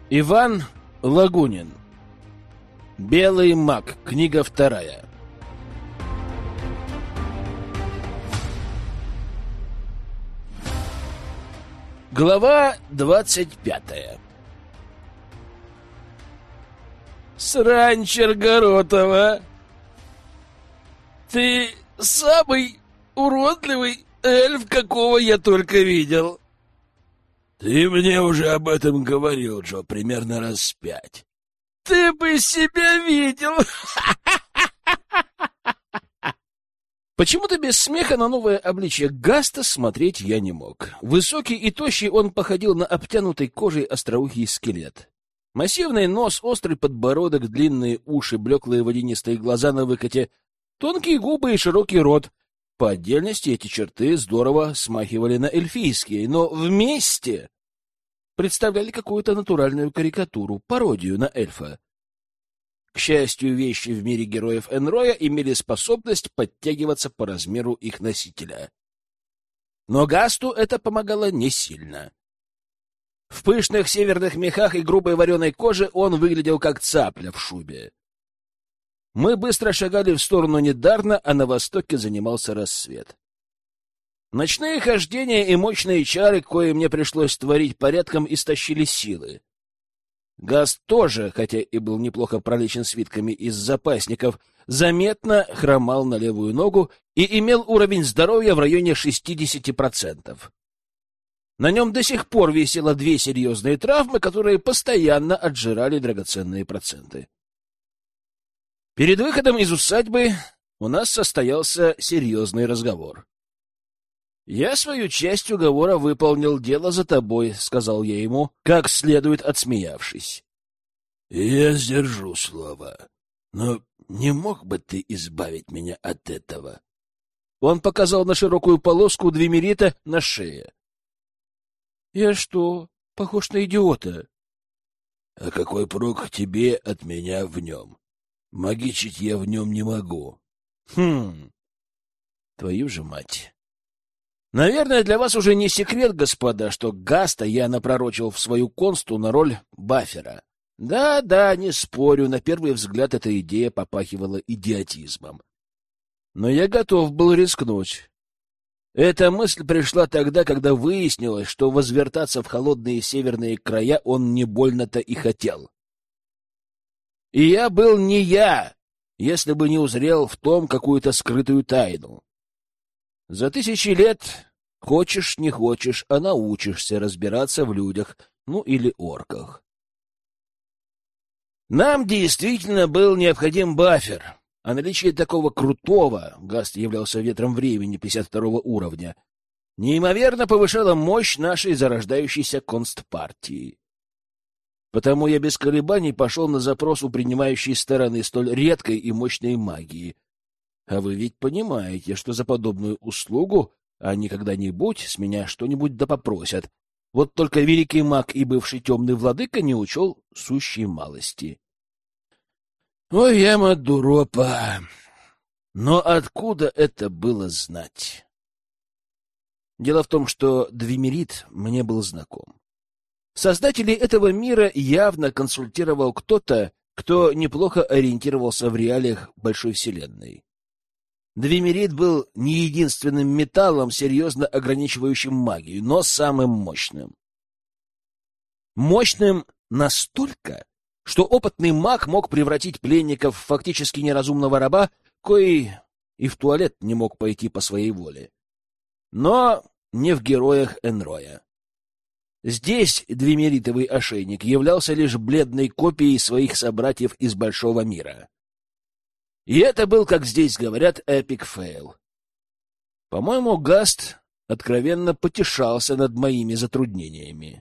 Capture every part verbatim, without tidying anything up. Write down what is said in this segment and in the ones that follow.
Иван Лагунин. Белый маг. Книга вторая. Глава двадцать пятая. Срань Чергоротова! Ты самый уродливый эльф, какого я только видел. Ты мне уже об этом говорил, Джо, примерно раз пять. Ты бы себя видел! Почему-то без смеха на новое обличье Гаста смотреть я не мог. Высокий и тощий он походил на обтянутый кожей остроухий скелет. Массивный нос, острый подбородок, длинные уши, блеклые водянистые глаза на выкате, тонкие губы и широкий рот. По отдельности эти черты здорово смахивали на эльфийские, но вместе представляли какую-то натуральную карикатуру, пародию на эльфа. К счастью, вещи в мире героев Энроя имели способность подтягиваться по размеру их носителя. Но Гасту это помогало не сильно. В пышных северных мехах и грубой вареной коже он выглядел как цапля в шубе. Мы быстро шагали в сторону Недарна, а на востоке занимался рассвет. Ночные хождения и мощные чары, кое мне пришлось творить, порядком истощили силы. Гаст тоже, хотя и был неплохо пролечен свитками из запасников, заметно хромал на левую ногу и имел уровень здоровья в районе шестидесяти процентов. На нем до сих пор висело две серьезные травмы, которые постоянно отжирали драгоценные проценты. Перед выходом из усадьбы у нас состоялся серьезный разговор. «Я свою часть уговора выполнил, дело за тобой», — сказал я ему, как следует отсмеявшись. «Я сдержу слово, но не мог бы ты избавить меня от этого?» Он показал на широкую полоску двемерита на шее. «Я что, похож на идиота?» «А какой прок тебе от меня в нем? Магичить я в нем не могу». «Хм, твою же мать!» Наверное, для вас уже не секрет, господа, что Гаста я напророчил в свою консту на роль баффера. Да-да, не спорю, на первый взгляд эта идея попахивала идиотизмом. Но я готов был рискнуть. Эта мысль пришла тогда, когда выяснилось, что возвертаться в холодные северные края он не больно-то и хотел. И я был не я, если бы не узрел в том какую-то скрытую тайну. За тысячи лет, хочешь не хочешь, а научишься разбираться в людях, ну или орках. Нам действительно был необходим баффер, а наличие такого крутого, Гаст являлся ветром времени пятьдесят второго уровня, неимоверно повышало мощь нашей зарождающейся констпартии. Потому я без колебаний пошел на запрос у принимающей стороны столь редкой и мощной магии. А вы ведь понимаете, что за подобную услугу они когда-нибудь с меня что-нибудь да попросят. Вот только великий маг и бывший темный владыка не учел сущей малости. Ой, яма дуропа! Но откуда это было знать? Дело в том, что Двемерит мне был знаком. Создателей этого мира явно консультировал кто-то, кто неплохо ориентировался в реалиях большой вселенной. Двемерит был не единственным металлом, серьезно ограничивающим магию, но самым мощным. Мощным настолько, что опытный маг мог превратить пленников в фактически неразумного раба, кои и в туалет не мог пойти по своей воле. Но не в героях Энроя. Здесь двемеритовый ошейник являлся лишь бледной копией своих собратьев из большого мира. И это был, как здесь говорят, эпик фейл. По-моему, Гаст откровенно потешался над моими затруднениями.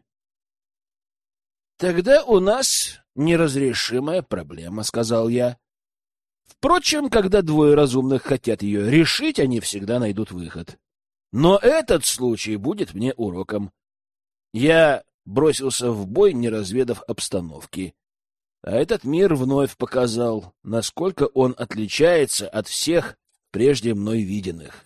«Тогда у нас неразрешимая проблема», — сказал я. Впрочем, когда двое разумных хотят ее решить, они всегда найдут выход. Но этот случай будет мне уроком. Я бросился в бой, не разведав обстановки. А этот мир вновь показал, насколько он отличается от всех прежде мной виденных.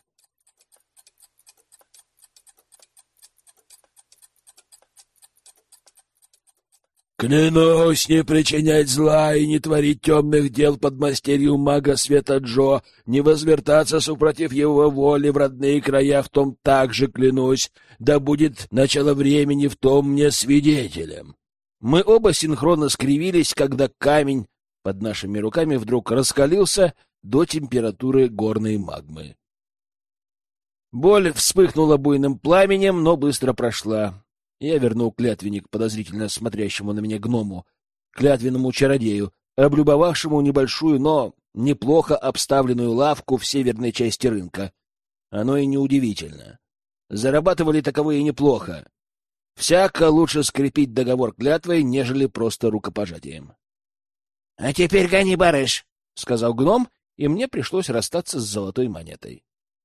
«Клянусь не причинять зла и не творить темных дел подмастерью мага Света Джо, не возвертаться супротив его воли в родные края, в том также клянусь, да будет начало времени в том мне свидетелем». Мы оба синхронно скривились, когда камень под нашими руками вдруг раскалился до температуры горной магмы. Боль вспыхнула буйным пламенем, но быстро прошла. Я вернул клятвенник подозрительно смотрящему на меня гному, клятвенному чародею, облюбовавшему небольшую, но неплохо обставленную лавку в северной части рынка. Оно и неудивительно. Зарабатывали таковые неплохо. Всяко лучше скрепить договор клятвой, нежели просто рукопожатием. — А теперь гони, барыш, — сказал гном, и мне пришлось расстаться с золотой монетой.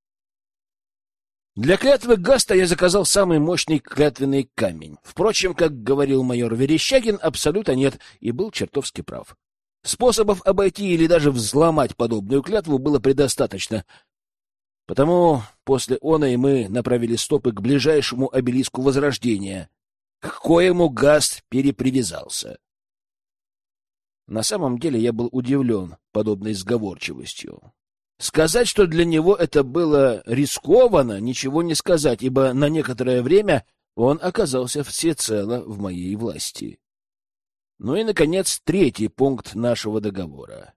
Для клятвы Гаста я заказал самый мощный клятвенный камень. Впрочем, как говорил майор Верещагин, абсолюта нет, и был чертовски прав. Способов обойти или даже взломать подобную клятву было предостаточно. Потому после оной мы направили стопы к ближайшему обелиску Возрождения, к коему Гаст перепривязался. На самом деле я был удивлен подобной сговорчивостью. Сказать, что для него это было рискованно, ничего не сказать, ибо на некоторое время он оказался всецело в моей власти. Ну и, наконец, третий пункт нашего договора.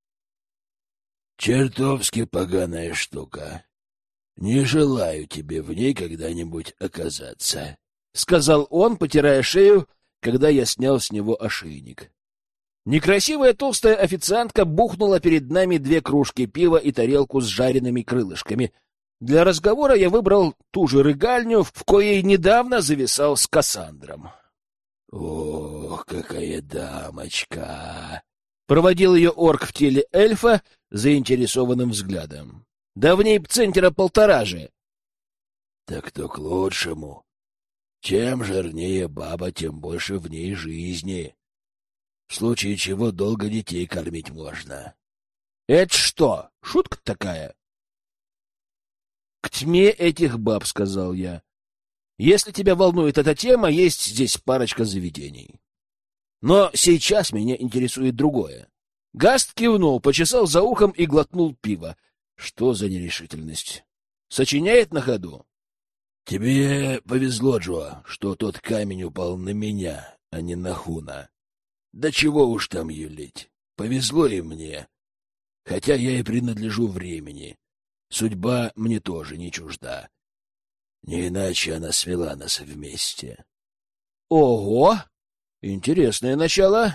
«Чертовски поганая штука. Не желаю тебе в ней когда-нибудь оказаться», — сказал он, потирая шею, когда я снял с него ошейник. Некрасивая толстая официантка бухнула перед нами две кружки пива и тарелку с жареными крылышками. Для разговора я выбрал ту же рыгальню, в коей недавно зависал с Кассандром. «Ох, какая дамочка!» — проводил ее орк в теле эльфа заинтересованным взглядом. «Да в ней центнера полтора же!» «Так то к лучшему. Чем жирнее баба, тем больше в ней жизни. В случае чего долго детей кормить можно». «Это что, шутка такая?» «К тьме этих баб», — сказал я. «Если тебя волнует эта тема, есть здесь парочка заведений. Но сейчас меня интересует другое». Гаст кивнул, почесал за ухом и глотнул пиво. Что за нерешительность? Сочиняет на ходу? «Тебе повезло, Джо, что тот камень упал на меня, а не на Хуна. Да чего уж там юлить. Повезло и мне. Хотя я и принадлежу времени. Судьба мне тоже не чужда. Не иначе она свела нас вместе». «Ого! Интересное начало!»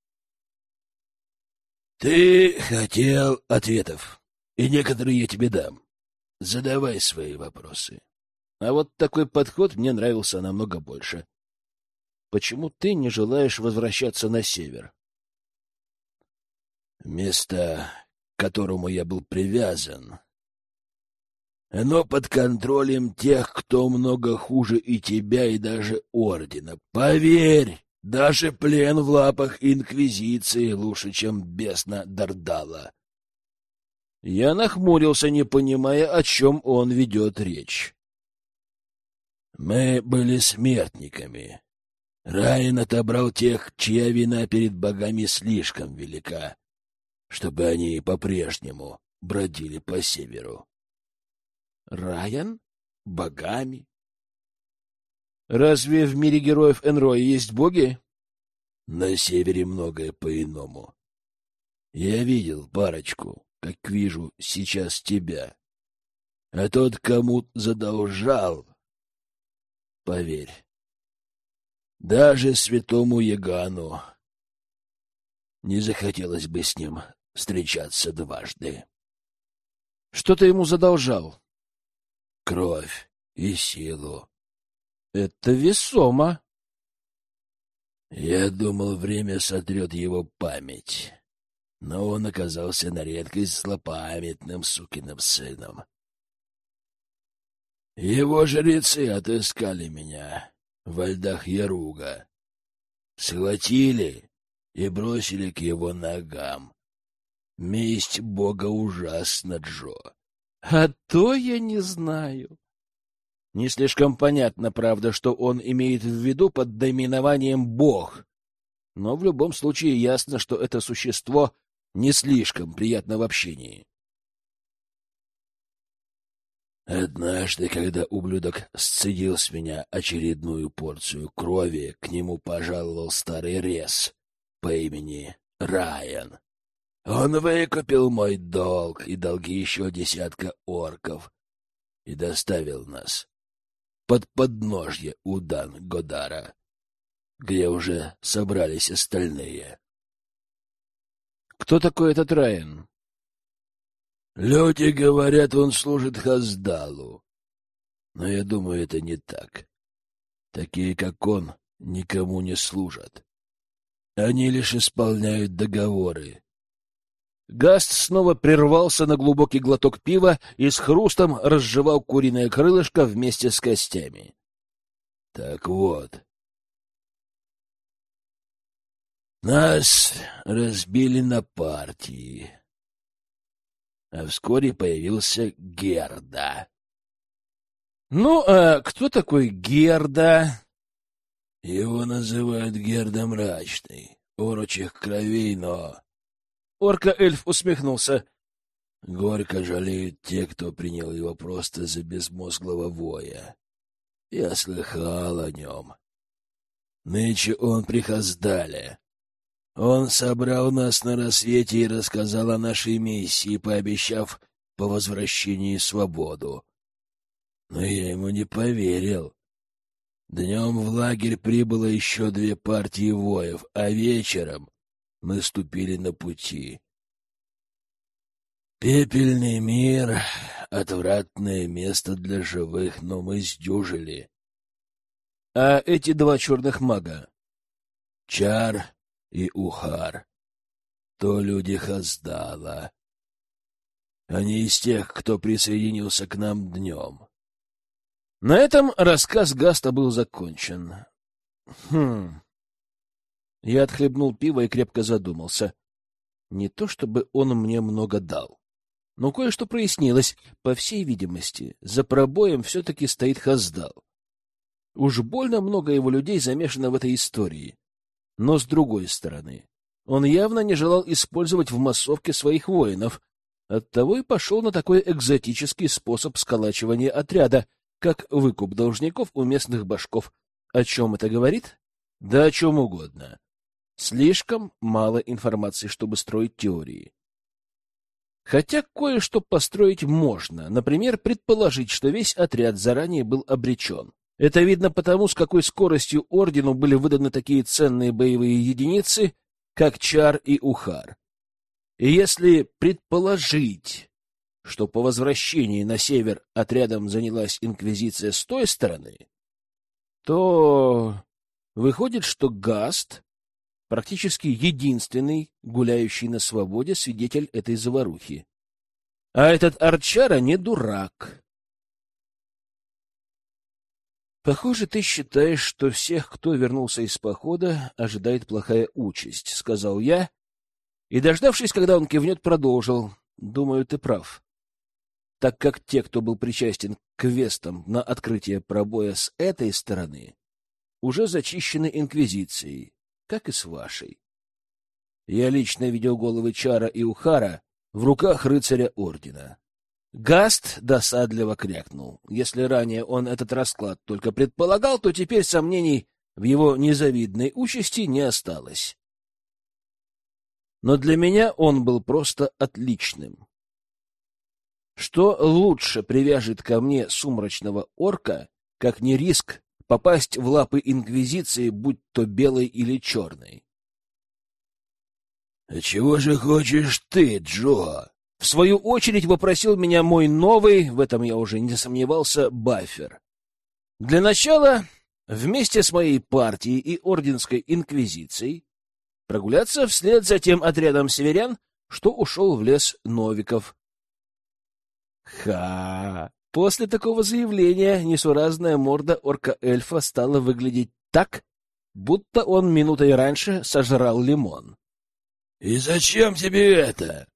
«Ты хотел ответов, и некоторые я тебе дам. Задавай свои вопросы». А вот такой подход мне нравился намного больше. «Почему ты не желаешь возвращаться на север?» «Место, к которому я был привязан, оно под контролем тех, кто много хуже и тебя, и даже Ордена. Поверь, даже плен в лапах Инквизиции лучше, чем бесна Дардала». Я нахмурился, не понимая, о чем он ведет речь. «Мы были смертниками. Раин отобрал тех, чья вина перед богами слишком велика, чтобы они по-прежнему бродили по северу». «Райан? Богами? Разве в мире героев Энроя есть боги?» «На севере многое по-иному. Я видел парочку, как вижу сейчас тебя. А тот, кому задолжал, поверь, даже святому Ягану не захотелось бы с ним встречаться дважды». «Что ты ему задолжал?» «Кровь и силу». «Это весомо». Я думал, время сотрет его память, но он оказался на редкость злопамятным сукиным сыном. Его жрецы отыскали меня во льдах Яруга, схватили и бросили к его ногам. Месть бога ужасна, Джо. А то я не знаю. Не слишком понятно, правда, что он имеет в виду под наименованием «бог». Но в любом случае ясно, что это существо не слишком приятно в общении. Однажды, когда ублюдок сцедил с меня очередную порцию крови, к нему пожаловал старый рез по имени Райан. Он выкупил мой долг и долги еще десятка орков и доставил нас под подножье Удан-Годара, где уже собрались остальные. Кто такой этот Райан? Люди говорят, он служит Хаздалу, но я думаю, это не так. Такие, как он, никому не служат. Они лишь исполняют договоры. Гаст снова прервался на глубокий глоток пива и с хрустом разжевал куриное крылышко вместе с костями. Так вот, нас разбили на партии, а вскоре появился Герда. Ну, а кто такой Герда? Его называют Герда Мрачный, орочих кровей, но... Орка-эльф усмехнулся. Горько жалеют те, кто принял его просто за безмозглого воя. Я слыхал о нем. Нынче он при Хаздале. Он собрал нас на рассвете и рассказал о нашей миссии, пообещав по возвращении свободу. Но я ему не поверил. Днем в лагерь прибыло еще две партии воев, а вечером мы ступили на пути. Пепельный мир — отвратное место для живых, но мы сдюжили. А эти два черных мага? Чар и Ухар. То люди Хаздала. Они из тех, кто присоединился к нам днем. На этом рассказ Гаста был закончен. Хм... Я отхлебнул пиво и крепко задумался. Не то чтобы он мне много дал, но кое-что прояснилось. По всей видимости, за пробоем все-таки стоит Хаздал. Уж больно много его людей замешано в этой истории. Но, с другой стороны, он явно не желал использовать в массовке своих воинов, оттого и пошел на такой экзотический способ сколачивания отряда, как выкуп должников у местных башков. О чем это говорит? Да о чем угодно. Слишком мало информации, чтобы строить теории. Хотя кое-что построить можно. Например, предположить, что весь отряд заранее был обречен. Это видно потому, с какой скоростью ордену были выданы такие ценные боевые единицы, как Чар и Ухар. И если предположить, что по возвращении на север отрядом занялась инквизиция с той стороны, то выходит, что Гаст практически единственный, гуляющий на свободе, свидетель этой заварухи. А этот Арчара не дурак. «Похоже, ты считаешь, что всех, кто вернулся из похода, ожидает плохая участь», — сказал я, и, дождавшись, когда он кивнет, продолжил. «Думаю, ты прав. Так как те, кто был причастен к квестам на открытие пробоя с этой стороны, уже зачищены инквизицией, как и с вашей. Я лично видел головы Чара и Ухара в руках рыцаря ордена». Гаст досадливо крякнул. Если ранее он этот расклад только предполагал, то теперь сомнений в его незавидной участи не осталось. Но для меня он был просто отличным. Что лучше привяжет ко мне сумрачного орка, как не риск попасть в лапы инквизиции, будь то белой или черной? — А чего же хочешь ты, Джо? В свою очередь вопросил меня мой новый, в этом я уже не сомневался, баффер. Для начала, вместе с моей партией и орденской инквизицией, прогуляться вслед за тем отрядом северян, что ушел в лес Новиков. Ха! После такого заявления несуразная морда орка-эльфа стала выглядеть так, будто он минутой раньше сожрал лимон. — И зачем тебе это?